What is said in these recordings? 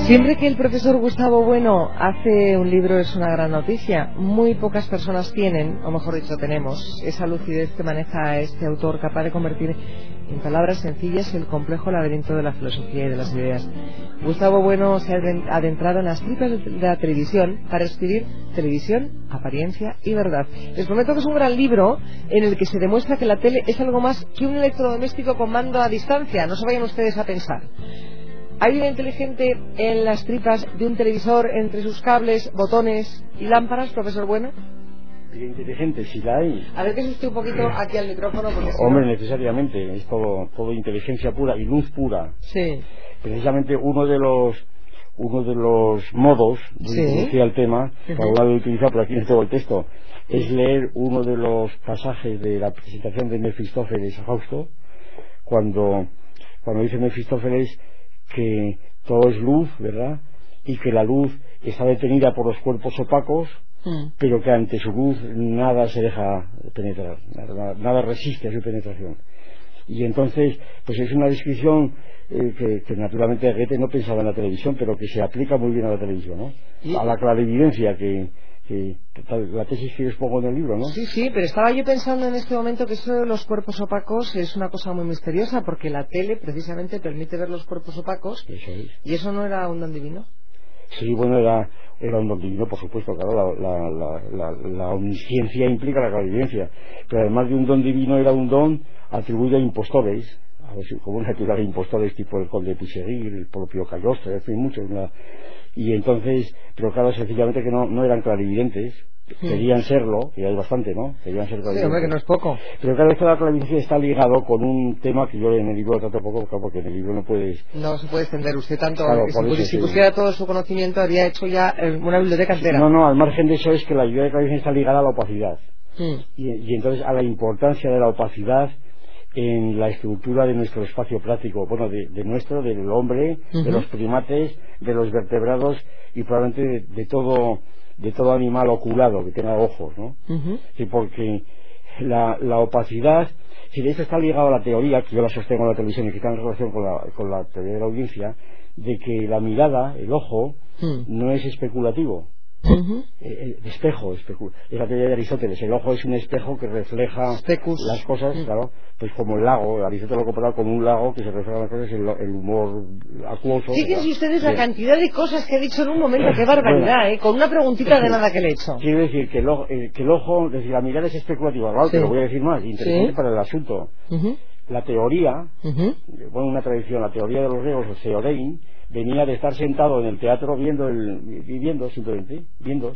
Siempre que el profesor Gustavo Bueno hace un libro es una gran noticia. Muy pocas personas tienen, o mejor dicho tenemos, esa lucidez que maneja este autor, capaz de convertir en palabras sencillas el complejo laberinto de la filosofía y de las ideas. Gustavo Bueno se ha adentrado en las tripas de la televisión para escribir Televisión, Apariencia y Verdad. Les prometo que es un gran libro en el que se demuestra que la tele es algo más que un electrodoméstico con mando a distancia. No se vayan ustedes a pensar. ¿Hay vida inteligente en las tripas de un televisor entre sus cables, botones y lámparas, profesor Bueno? Vida inteligente, si la hay. A ver, que se usted un poquito aquí al micrófono. Porque Hombre, necesariamente, es todo inteligencia pura y luz pura. Sí. Precisamente uno de los modos de introducir al tema, que ahora lo he utilizado, pero aquí no tengo el texto, es leer uno de los pasajes de la presentación de Mefistófeles a Fausto, cuando dice Mefistófeles que todo es luz, ¿verdad? Y que la luz está detenida por los cuerpos opacos, pero que ante su luz nada se deja penetrar, nada resiste a su penetración. Y entonces, pues es una descripción que naturalmente Goethe no pensaba en la televisión, pero que se aplica muy bien a la televisión, ¿no? A la clarividencia que la tesis que yo expongo en el libro, ¿no? Sí, pero estaba yo pensando en este momento que eso de los cuerpos opacos es una cosa muy misteriosa, porque la tele precisamente permite ver los cuerpos opacos. Eso es. ¿Y eso no era un don divino? Sí, bueno, era un don divino, por supuesto, claro, la omnisciencia implica la clarividencia, pero además de un don divino era un don atribuido a impostores, como una actividad de impostores tipo el conde de Puigseguir, el propio Cagliostro, en fin, muchos. Y entonces, pero claro, sencillamente que no eran clarividentes, querían serlo, y hay bastante, ¿no? Querían ser clarividentes. Sí, hombre, que no es poco. Pero claro, esto de la clarividencia está ligado con un tema que yo en el libro trato poco, porque en el libro no puedes... No se puede extender usted tanto, claro, si pusiera todo su conocimiento habría hecho ya una biblioteca entera. No, al margen de eso es que la idea de clarividencia está ligada a la opacidad. Y entonces a la importancia de la opacidad en la estructura de nuestro espacio práctico, bueno, del hombre, de los primates, de los vertebrados y probablemente de todo animal oculado que tenga ojos, ¿no? Sí, porque la opacidad, si de eso está ligado a la teoría, que yo la sostengo en la televisión y que está en relación con la teoría de la audiencia, de que la mirada, el ojo, no es especulativo. El espejo es la teoría de Aristóteles. El ojo es un espejo que refleja las cosas, claro, pues como el lago. Aristóteles lo comparaba con un lago que se refleja las cosas, el humor acuoso. Fíjense ustedes la cantidad de cosas que he dicho en un momento. Qué barbaridad, bueno, con una preguntita de nada que le he hecho. Quiero decir que el ojo, es decir, la mirada es especulativa, claro, te lo voy a decir más, interesante para el asunto. La teoría, bueno, una tradición, la teoría de los griegos, el theorein, venía de estar sentado en el teatro viendo, simplemente viendo,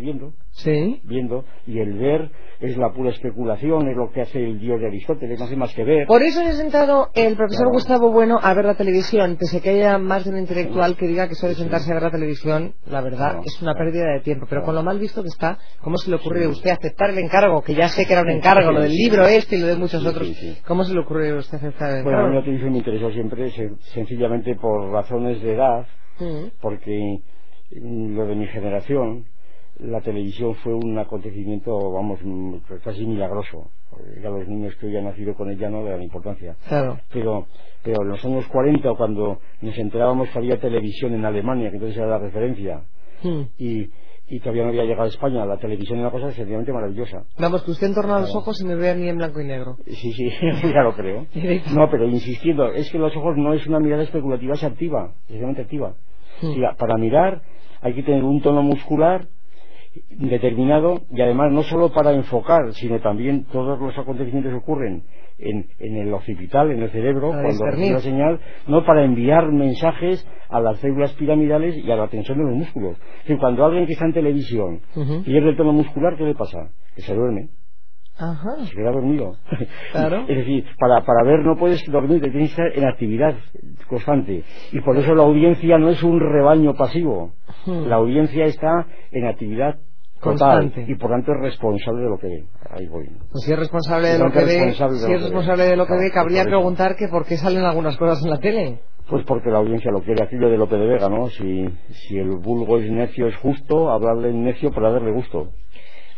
y el ver es la pura especulación, es lo que hace el dios de Aristóteles, no hace más que ver. Por eso se ha sentado el profesor Gustavo Bueno a ver la televisión, pese a que haya más de un intelectual que diga que suele sentarse a ver la televisión, la verdad es una pérdida de tiempo, pero con lo mal visto que está, ¿cómo se le ocurre a usted aceptar el encargo? Que ya sé que era un encargo, lo del libro y lo de muchos otros. ¿Cómo se le ocurre a usted aceptar el encargo? Bueno, a mí la televisión me interesó siempre, sencillamente por razones de edad, porque lo de mi generación, la televisión fue un acontecimiento, vamos, casi milagroso. Ya los niños que hoy han nacido con ella no le dan importancia. Claro. Pero en los años 40, cuando nos enterábamos que había televisión en Alemania, que entonces era la referencia, y todavía no había llegado a España, la televisión era una cosa sencillamente maravillosa. Vamos, que usted entorna los ojos y me ve a mí en blanco y negro. Sí, ya lo creo. No, pero insistiendo, es que los ojos no es una mirada especulativa, es activa, sencillamente activa. Para mirar hay que tener un tono muscular determinado, y además no solo para enfocar, sino también todos los acontecimientos que ocurren en el occipital, en el cerebro, cuando recibe la señal, no para enviar mensajes a las células piramidales y a la tensión de los músculos. Es decir, cuando alguien que está en televisión pierde el tono muscular, ¿qué le pasa? Que se duerme. Se queda dormido. Claro. Es decir, para ver no puedes dormir, tienes que estar en actividad constante. Y por eso la audiencia no es un rebaño pasivo. La audiencia está en actividad constante y por tanto es responsable de lo que ve. Ahí voy. Pues si es responsable de lo que ve, cabría preguntar que por qué salen algunas cosas en la tele. Pues porque la audiencia lo quiere, aquello de Lope de Vega, ¿no? Si el vulgo es necio es justo, hablarle necio para darle gusto.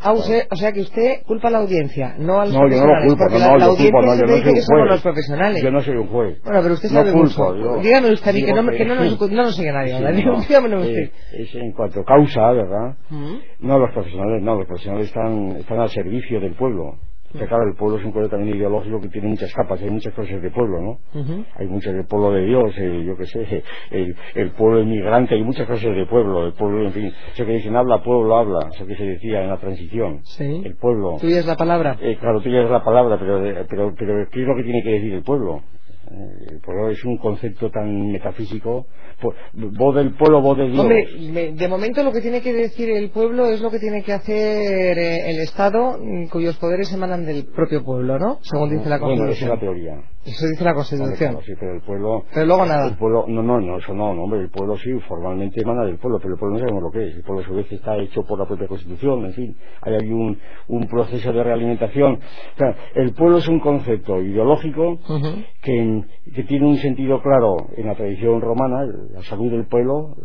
O sea que usted culpa a la audiencia, no a los No, yo no lo profesionales, culpo, porque no, la yo audiencia culpo, no, yo siempre no dice soy que un somos juez. los profesionales. Yo no soy un juez. Bueno, pero usted No sabe culpo, mucho. yo Dígame usted a mí, digo que no nos siga nadie. sí, Dígamelo usted. es en cuanto a causa, ¿verdad? No, los profesionales están al servicio del pueblo. Que claro, el pueblo es un pueblo también ideológico que tiene muchas capas, hay muchas cosas de pueblo, ¿no? Hay muchas del pueblo de Dios, yo qué sé, el pueblo inmigrante, hay muchas cosas de pueblo, el pueblo, en fin, eso que dicen habla, pueblo habla, eso que se decía en la transición, sí. El pueblo. ¿Tuya es la palabra? Claro, tuya es la palabra, pero ¿qué es lo que tiene que decir el pueblo? El pueblo es un concepto tan metafísico. Voz del pueblo, voz de Dios. Hombre, de momento lo que tiene que decir el pueblo es lo que tiene que hacer el Estado, cuyos poderes emanan del propio pueblo, ¿no? Según dice la Constitución. Bueno, esa es la teoría. Eso dice la Constitución. Claro, sí, pero el pueblo... Pero luego nada. El pueblo, no, eso no, hombre, el pueblo sí, formalmente emana del pueblo, pero el pueblo no sabemos lo que es. El pueblo a su vez está hecho por la propia Constitución, en fin, hay ahí un proceso de realimentación. O sea, el pueblo es un concepto ideológico que tiene un sentido claro en la tradición romana. La salud del pueblo,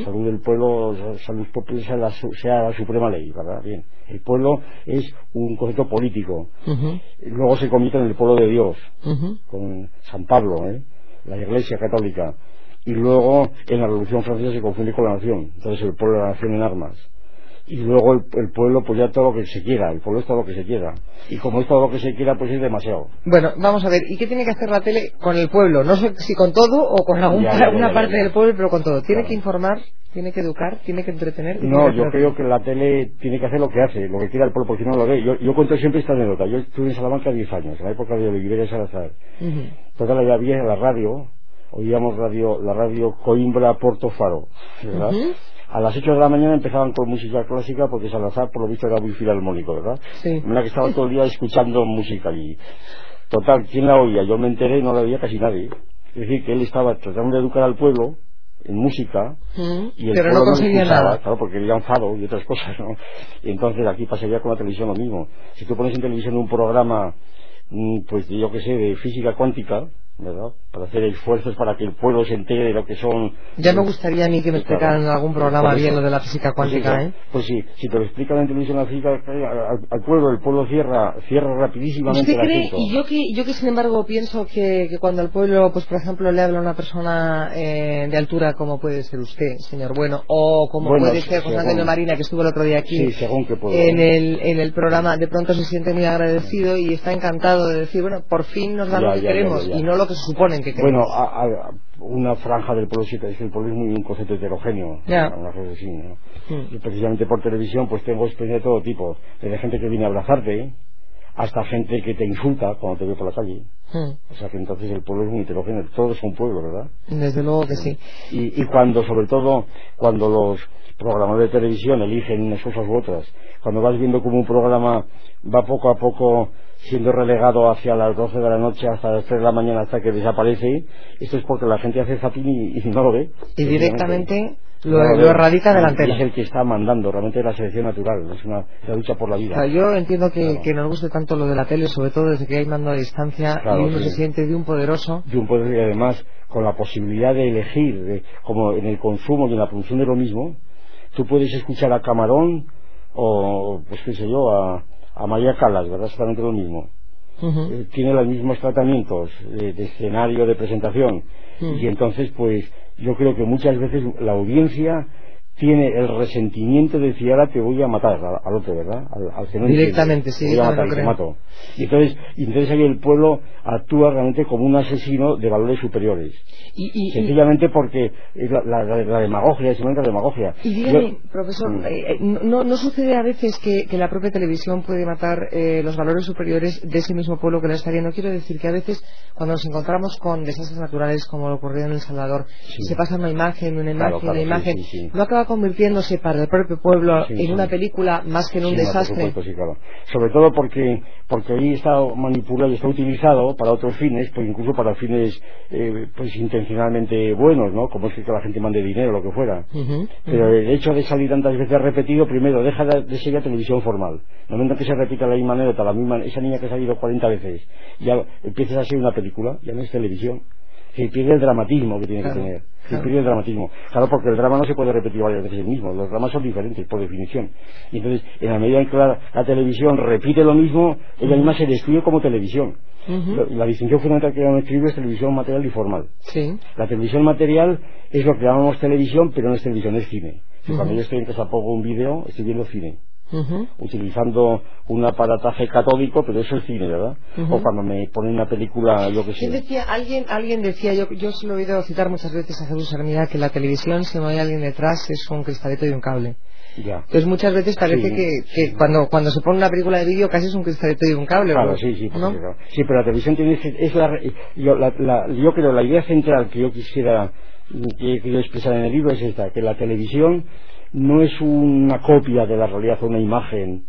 la salud popular sea la suprema ley, ¿verdad? Bien, el pueblo es un concepto político. Luego se convierte en el pueblo de Dios, con San Pablo, la Iglesia católica, y luego en la Revolución Francesa se confunde con la nación, entonces el pueblo de la nación en armas, y luego el pueblo pues ya todo lo que se quiera, el pueblo es todo lo que se quiera, y como es todo lo que se quiera pues es demasiado. Bueno, vamos a ver, ¿y qué tiene que hacer la tele con el pueblo? No sé si con todo o con alguna parte del pueblo, pero con todo. ¿Tiene que informar? ¿Tiene que educar? ¿Tiene que entretener? No, yo creo que la tele tiene que hacer lo que hace, lo que quiera el pueblo, porque si no lo ve. Yo cuento siempre esta anécdota. Yo estuve en Salamanca 10 años, en la época de Oliveira y Salazar. Toda la había la radio, oíamos la radio Coimbra Porto Faro, ¿verdad? A las 8 de la mañana empezaban con música clásica porque Salazar por lo visto era muy filarmónico, ¿verdad? Sí. En la que estaba todo el día escuchando música allí. Total, ¿quién la oía? Yo me enteré, no la oía casi nadie. Es decir, que él estaba tratando de educar al pueblo en música y el pero pueblo no conseguía nada, claro, porque quería enfado y otras cosas, ¿no? Y entonces aquí pasaría con la televisión lo mismo. Si tú pones en televisión un programa pues yo que sé, de física cuántica, ¿verdad? Para hacer esfuerzos para que el pueblo se entere de lo que son... Ya me gustaría a mí que me explicaran en algún programa bien lo de la física cuántica, Pues sí, si te lo explican en televisión la física al pueblo, el pueblo cierra rapidísimamente el asunto. Y yo que sin embargo pienso que cuando al pueblo, pues por ejemplo, le habla una persona de altura como puede ser usted, señor Bueno, o como puede ser José Antonio Marina, que estuvo el otro día aquí en el programa, de pronto se siente muy agradecido y está encantado de decir, bueno, por fin nos dan lo que queremos y no lo que se suponen que queremos. Bueno, una franja del pueblo, es que el pueblo es muy un concepto heterogéneo, una cosa así, ¿no? Y precisamente por televisión pues tengo experiencia de todo tipo, desde gente que viene a abrazarte hasta gente que te insulta cuando te ve por la calle. O sea que entonces el pueblo es muy heterogéneo, todos son pueblo, ¿verdad? Desde luego que sí. Y sobre todo cuando los programadores de televisión eligen unas cosas u otras, cuando vas viendo como un programa va poco a poco siendo relegado hacia las 12 de la noche hasta las 3 de la mañana hasta que desaparece, esto es porque la gente hace zapping y no lo ve. Y directamente lo erradica de la antena. Es el que está mandando, realmente es la selección natural, es la lucha por la vida. O sea, yo entiendo que nos guste tanto lo de la tele, sobre todo desde que hay mando a distancia y uno se siente de un poderoso. De un poder y además con la posibilidad de elegir, como en el consumo y en la producción de lo mismo, tú puedes escuchar a Camarón o, pues qué sé yo, a María Callas, ¿verdad? Exactamente lo mismo. Tiene los mismos tratamientos de escenario, de presentación. Y entonces, pues, yo creo que muchas veces la audiencia tiene el resentimiento de decir ahora te voy a matar al otro, ¿verdad? Al que no directamente, sí, te voy a matar, te mato. Y entonces ahí el pueblo actúa realmente como un asesino de valores superiores. Sencillamente porque la demagogia es una demagogia. Y dígame, profesor, ¿no sucede a veces que la propia televisión puede matar los valores superiores de ese mismo pueblo que la está viendo? Quiero decir que a veces cuando nos encontramos con desastres naturales como lo ocurrido en El Salvador, se pasa una imagen, no acaba convirtiéndose para el propio pueblo en una película más que en un desastre. Por supuesto, claro. Sobre todo porque ahí está manipulado y está utilizado para otros fines, pues incluso para fines pues intencionalmente buenos, ¿no? Como es que la gente mande dinero o lo que fuera. Pero el hecho de salir tantas veces repetido, primero deja de ser ya televisión formal. En el momento que se repita la misma anécdota, esa niña que ha salido 40 veces, ya empieza a ser una película, ya no es televisión. Se pierde el dramatismo que tiene que tener. Se pierde el dramatismo. Claro, porque el drama no se puede repetir varias veces el mismo. Los dramas son diferentes, por definición. Y entonces, en la medida en que la televisión repite lo mismo, ella misma se destruye como televisión. La distinción fundamental que yo escribo es televisión material y formal. La televisión material es lo que llamamos televisión, pero no es televisión, es cine. Cuando yo estoy en casa pongo un vídeo, estoy viendo cine. Utilizando un aparataje catódico, pero eso es cine, ¿verdad? O cuando me ponen una película, yo que sé. Alguien decía, yo se lo he oído citar muchas veces a Jesús Hermida, que la televisión, si no hay alguien detrás, es un cristalito y un cable. Ya. Entonces muchas veces parece que cuando se pone una película de vídeo casi es un cristalito y un cable. Claro, ¿no? sí, ¿no? Sí, pero la televisión tiene yo creo la idea central que yo quisiera expresar en el libro es esta, que la televisión no es una copia de la realidad o una imagen,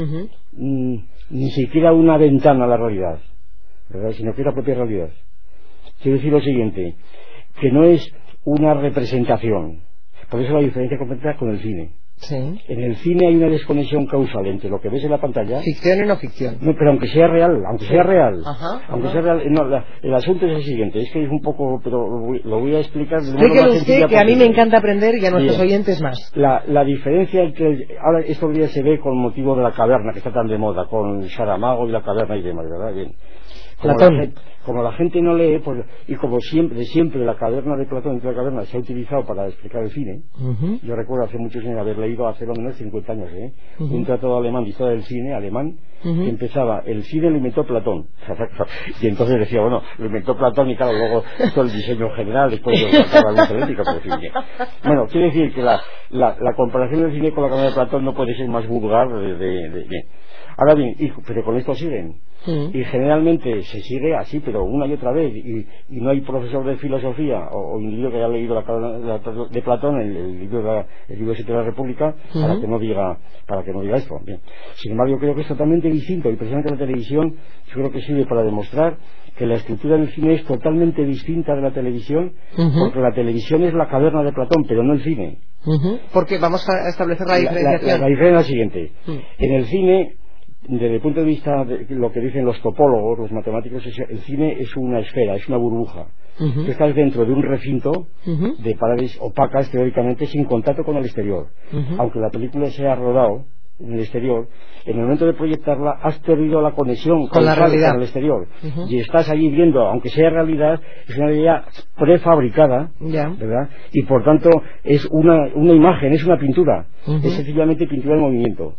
ni siquiera una ventana a la realidad, ¿verdad? Sino que es la propia realidad. Quiero decir lo siguiente, que no es una representación. Por eso la diferencia completa con el cine. En el cine hay una desconexión causal entre lo que ves en la pantalla, ficción y no ficción. No, pero aunque sea real, sea real, Ajá. el asunto es el siguiente, es que es un poco, pero lo voy a explicar de modo más sencillo, que a mí me encanta aprender y a nuestros oyentes más. La diferencia entre ahora estos días se ve con motivo de la caverna que está tan de moda, con Saramago y la caverna y demás, ¿verdad? Bien. Como la gente no lee, pues, y como siempre la caverna de Platón y la caverna se ha utilizado para explicar el cine. Yo recuerdo hace muchos años haber leído, hace lo menos 50 años, un tratado alemán de historia del cine, alemán, que empezaba, el cine lo inventó Platón. Y entonces decía, bueno, lo inventó Platón y claro, luego hizo el diseño general, después de la luz eléctrica, pero sí. Bueno, quiere decir que la comparación del cine con la caverna de Platón no puede ser más vulgar bien. Ahora bien, pero con esto siguen. Y generalmente se sigue así, pero una y otra vez, y no hay profesor de filosofía o individuo que haya leído de Platón, el libro 7 de la República, para que no diga esto. Bien. Sin embargo, yo creo que es totalmente distinto, y precisamente la televisión yo creo que sirve para demostrar que la estructura del cine es totalmente distinta de la televisión, porque la televisión es la caverna de Platón, pero no el cine. Porque vamos a establecer la diferenciación. La diferencia es la siguiente. En el cine, desde el punto de vista de lo que dicen los topólogos, los matemáticos, el cine es una esfera, es una burbuja. Tú estás dentro de un recinto de paredes opacas, teóricamente, sin contacto con el exterior. Aunque la película se haya rodado en el exterior, en el momento de proyectarla has perdido la conexión con la realidad, con el exterior. Y estás allí viendo, aunque sea realidad, es una realidad prefabricada, ¿verdad? Y por tanto es una imagen, es una pintura. Es sencillamente pintura en movimiento.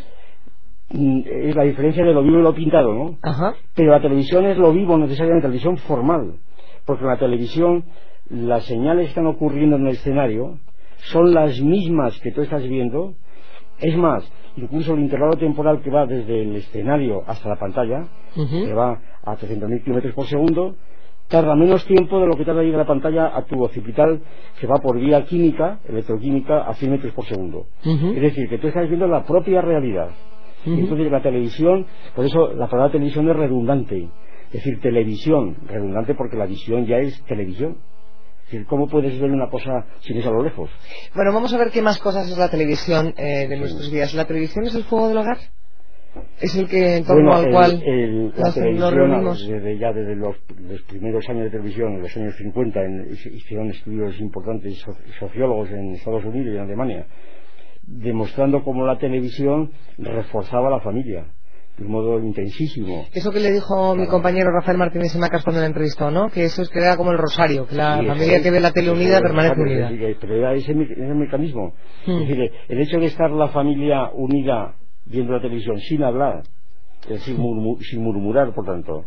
Es la diferencia de lo vivo y lo pintado, ¿no? Pero la televisión es lo vivo, necesariamente, la televisión formal, porque en la televisión las señales que están ocurriendo en el escenario son las mismas que tú estás viendo. Es más, incluso el intervalo temporal que va desde el escenario hasta la pantalla, que va a 300.000 kilómetros por segundo, tarda menos tiempo de lo que tarda llegar a la pantalla a tu occipital, que va por vía química, electroquímica, a 100 metros por segundo. Es decir, que tú estás viendo la propia realidad. Y entonces la televisión, por eso la palabra televisión es redundante, es decir, televisión, redundante porque la visión ya es televisión. Es decir, ¿cómo puedes ver una cosa sin eso a lo lejos? Bueno, vamos a ver qué más cosas es la televisión de nuestros días. ¿La televisión es el fuego del hogar? ¿Es el que en torno al cual nos reunimos? Desde los primeros años de televisión, en los años 50, hicieron estudios importantes sociólogos en Estados Unidos y en Alemania, demostrando cómo la televisión reforzaba la familia de un modo intensísimo. Eso que le dijo mi compañero Rafael Martínez Macas cuando le entrevistó, ¿no? Que eso es que era como el rosario, que la familia que ve la tele unida permanece unida. Pero era ese mecanismo. Es decir, el hecho de estar la familia unida viendo la televisión sin hablar, sin murmurar, por tanto.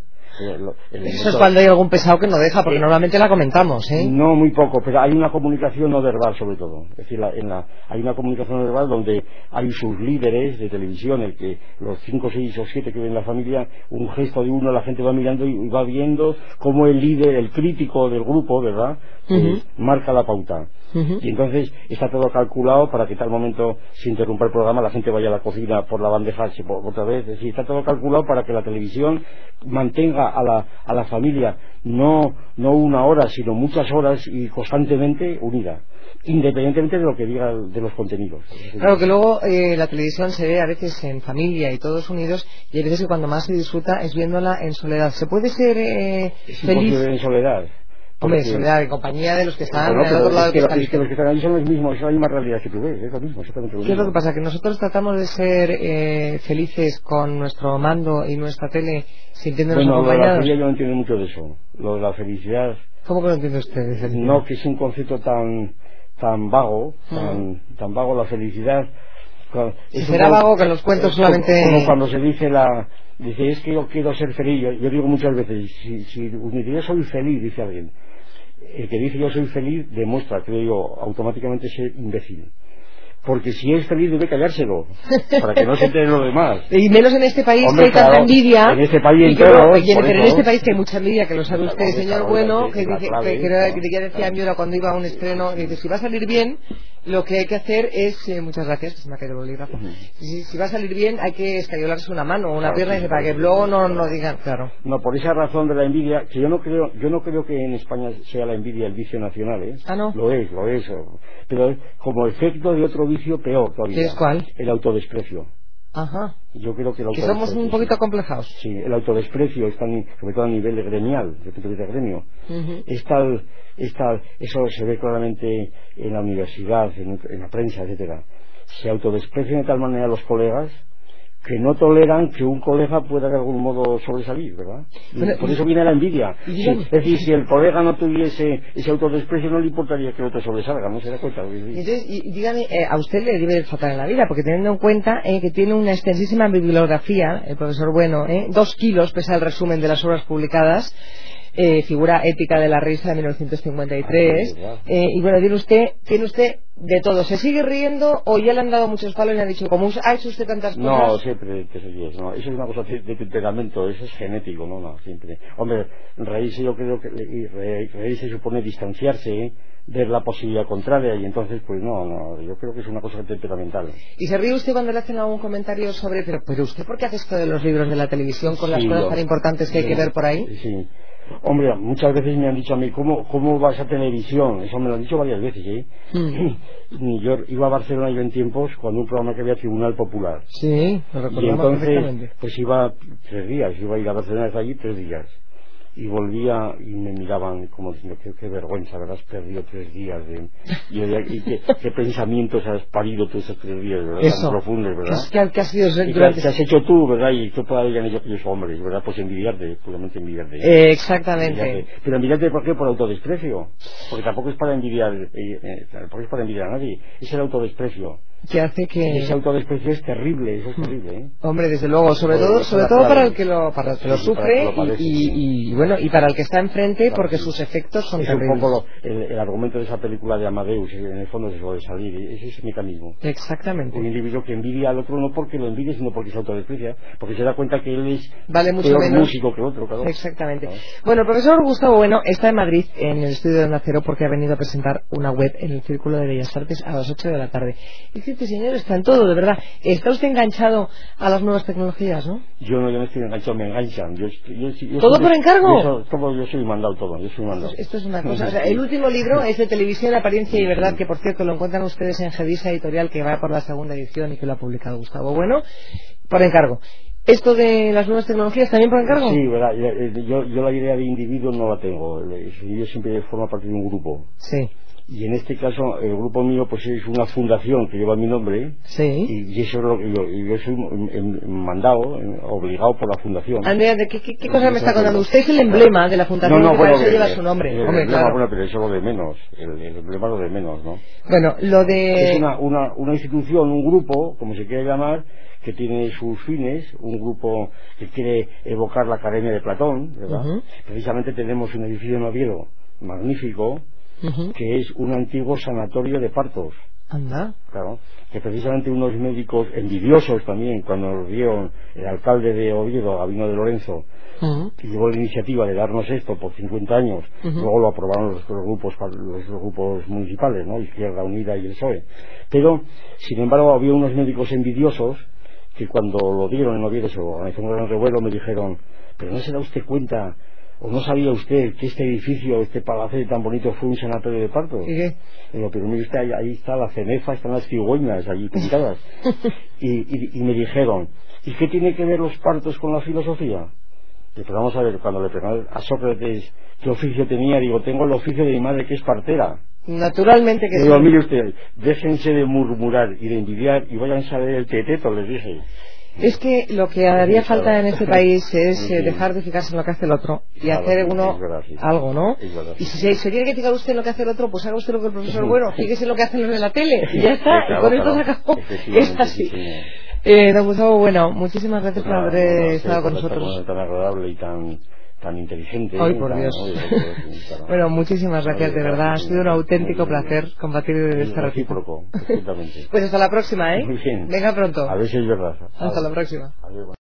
Eso es cuando hay algún pesado que no deja, porque normalmente la comentamos, ¿eh? No, muy poco, pero hay una comunicación no verbal sobre todo. Es decir, hay una comunicación no verbal donde hay sus líderes de televisión, el que los 5, 6 o 7 que ven la familia, un gesto de uno, la gente va mirando y va viendo cómo el líder, el crítico del grupo, ¿verdad?, marca la pauta. Y entonces está todo calculado para que tal momento se interrumpa el programa, la gente vaya a la cocina por la bandeja otra vez. Es decir, está todo calculado para que la televisión mantenga a la familia no una hora, sino muchas horas y constantemente unida, independientemente de lo que diga de los contenidos. Claro que luego la televisión se ve a veces en familia y todos unidos, y hay veces que cuando más se disfruta es viéndola en soledad. ¿Se puede ser feliz en soledad? Hombre, soledad de compañía de los que están al otro lado del cristal. Es que los que están ahí son los mismos, es la misma realidad que tú ves, es lo mismo, exactamente lo mismo. ¿Qué es lo que pasa? Que nosotros tratamos de ser felices con nuestro mando y nuestra tele sintiéndonos acompañados. Bueno, la felicidad yo no entiendo mucho de eso. Lo de la felicidad... ¿Cómo que lo entiende usted? No, que es un concepto tan vago, tan vago la felicidad. Si será vago que en los cuentos solamente... Como cuando se dice dice, es que yo quiero ser feliz. Yo digo muchas veces, si yo soy feliz, dice alguien, el que dice yo soy feliz demuestra, creo yo, automáticamente ser imbécil. Porque si es feliz debe callárselo, para que no se entere lo demás. Y menos en este país. Hombre, que hay tanta envidia. En este país entero. Pero en este país que hay mucha envidia, que lo sabe usted, señor Bueno, que ya decía mi hora cuando iba a un estreno, que dice, si va a salir bien, lo que hay que hacer es, muchas gracias, que se me ha caído el bolígrafo, si va a salir bien hay que escayolarse una mano o una pierna, para que luego no digan, claro. No, por esa razón de la envidia, que yo no creo que en España sea la envidia el vicio nacional, ¿eh? Ah, ¿no? Lo es, pero como efecto de otro vicio peor todavía. ¿Qué es cuál? El autodesprecio. Ajá. Yo creo que que somos un poquito acomplejados. Sí, el autodesprecio está sobre todo a nivel gremial, de punto de vista gremio. Eso se ve claramente en la universidad, en la prensa, etcétera. Se autodesprecian de tal manera a los colegas que no toleran que un colega pueda de algún modo sobresalir, ¿verdad? Por eso viene la envidia. Es decir, si el colega no tuviese ese autodesprecio, no le importaría que el otro sobresalga, ¿no se da cuenta? Entonces, dígame, a usted le debe faltar en la vida, porque teniendo en cuenta que tiene una extensísima bibliografía, el profesor Bueno, 2 kilos pesa el resumen de las obras publicadas, figura ética de la risa de 1953, y bueno, tiene usted de todo. ¿Se sigue riendo o ya le han dado muchos palos y le han dicho, como ha hecho usted tantas cosas? No, siempre que se ríe, no. Eso es una cosa de temperamento, eso es genético, no, siempre. Hombre, reírse yo creo que reírse supone distanciarse, ver la posibilidad contraria, y entonces pues no, yo creo que es una cosa temperamental. ¿Y se ríe usted cuando le hacen algún comentario sobre, pero usted por qué hace esto de los libros de la televisión con las cosas tan importantes que hay que ver por ahí? Sí. Hombre, muchas veces me han dicho a mí, ¿cómo vas a tener visión? Eso me lo han dicho varias veces, ¿eh? Yo iba a Barcelona yo en tiempos cuando un programa que había Tribunal Popular. Sí, lo recordamos. Y entonces, perfectamente. Pues iba 3 días, iba a ir a Barcelona desde allí 3 días. Y volvía y me miraban como diciendo, qué vergüenza, ¿verdad? Has perdido 3 días. Y qué pensamientos has parido tú esos 3 días, ¿verdad? Eso. Tan profundos, ¿verdad? ¿Qué has sido durante... ¿Qué has hecho tú, verdad? Y qué hayan hecho aquellos hombres, ¿verdad? Pues puramente envidiarte. Exactamente. Pero envidiarte, ¿por qué? Por autodesprecio. Porque tampoco es para envidiar, a nadie. Es el autodesprecio. Que hace que... Ese autodesprecio es terrible, eso es terrible, ¿eh? Hombre, desde luego, sobre todo para el que lo sufre y bueno, y para el que está enfrente, porque sus efectos son terribles. Es un poco el argumento de esa película de Amadeus, en el fondo es sobresalir, ese es el mecanismo. Exactamente. Un individuo que envidia al otro no porque lo envidie, sino porque se autodesprecia, porque se da cuenta que él es vale mucho peor menos músico que otro, claro. Exactamente. Bueno, el profesor Gustavo Bueno está en Madrid, en el estudio de Onda Cero, porque ha venido a presentar una web en el Círculo de Bellas Artes a las 8 de la tarde. Y dice, este señor está en todo, de verdad. Está usted enganchado a las nuevas tecnologías, ¿no? Yo no estoy enganchado, me enganchan. ¿Todo por encargo? Yo soy mandado todo, Esto es una cosa. O sea, el último libro es de Televisión, Apariencia y Verdad, que por cierto lo encuentran ustedes en Gedisa Editorial, que va por la 2ª edición y que lo ha publicado Gustavo Bueno, por encargo. ¿Esto de las nuevas tecnologías también por encargo? Sí, verdad. Yo la idea de individuo no la tengo. Yo siempre formo parte de un grupo. Sí. Y en este caso el grupo mío pues es una fundación que lleva mi nombre. Sí. Y eso es lo que yo soy mandado, obligado por la fundación. Andrea, ¿de qué cosa me está contando? Usted es el emblema de la fundación, que para eso lleva su nombre. Hombre, claro. Bueno, pero eso es lo de menos, el emblema es lo de menos, ¿no? Bueno, lo de... Es una institución, un grupo, como se quiere llamar, que tiene sus fines, un grupo que quiere evocar la Academia de Platón, ¿verdad? Precisamente tenemos un edificio en Oviedo magnífico, que es un antiguo sanatorio de partos. Anda. Claro, que precisamente unos médicos envidiosos también, cuando nos dieron el alcalde de Oviedo, Gabino de Lorenzo, que llevó la iniciativa de darnos esto por 50 años, luego lo aprobaron los grupos municipales, ¿no? Izquierda Unida y el PSOE. Pero, sin embargo, había unos médicos envidiosos que cuando lo dieron en Oviedo, se organizó un gran revuelo, me dijeron, pero ¿no se da usted cuenta o no sabía usted que este edificio, este palacete tan bonito fue un sanatorio de partos? ¿Y qué? Pero mire usted, ahí está la cenefa, están las cigüeñas allí pintadas. y me dijeron, ¿y qué tiene que ver los partos con la filosofía? Pero vamos a ver, cuando le pregunté a Sócrates qué oficio tenía, digo, tengo el oficio de mi madre que es partera. Naturalmente que sí. Digo, mire usted, déjense de murmurar y de envidiar y váyanse a ver el teteto, les dije. Es que lo que haría falta en este país es dejar de fijarse en lo que hace el otro y hacer uno algo, ¿no? Y si se tiene que fijar usted en lo que hace el otro, pues haga usted lo que el profesor bueno, fíjese en lo que hacen los de la tele y ya está, y con esto se acabó. Es así. Don Gustavo Bueno, muchísimas gracias por haber estado con nosotros. Tan agradable y tan inteligente. Ay, por Dios. Bueno, muchísimas gracias, de verdad. Ha sido un auténtico placer compartir este ratito. Pues hasta la próxima, ¿eh? Muy bien. Venga pronto. A ver si es verdad. Hasta la próxima. Adiós.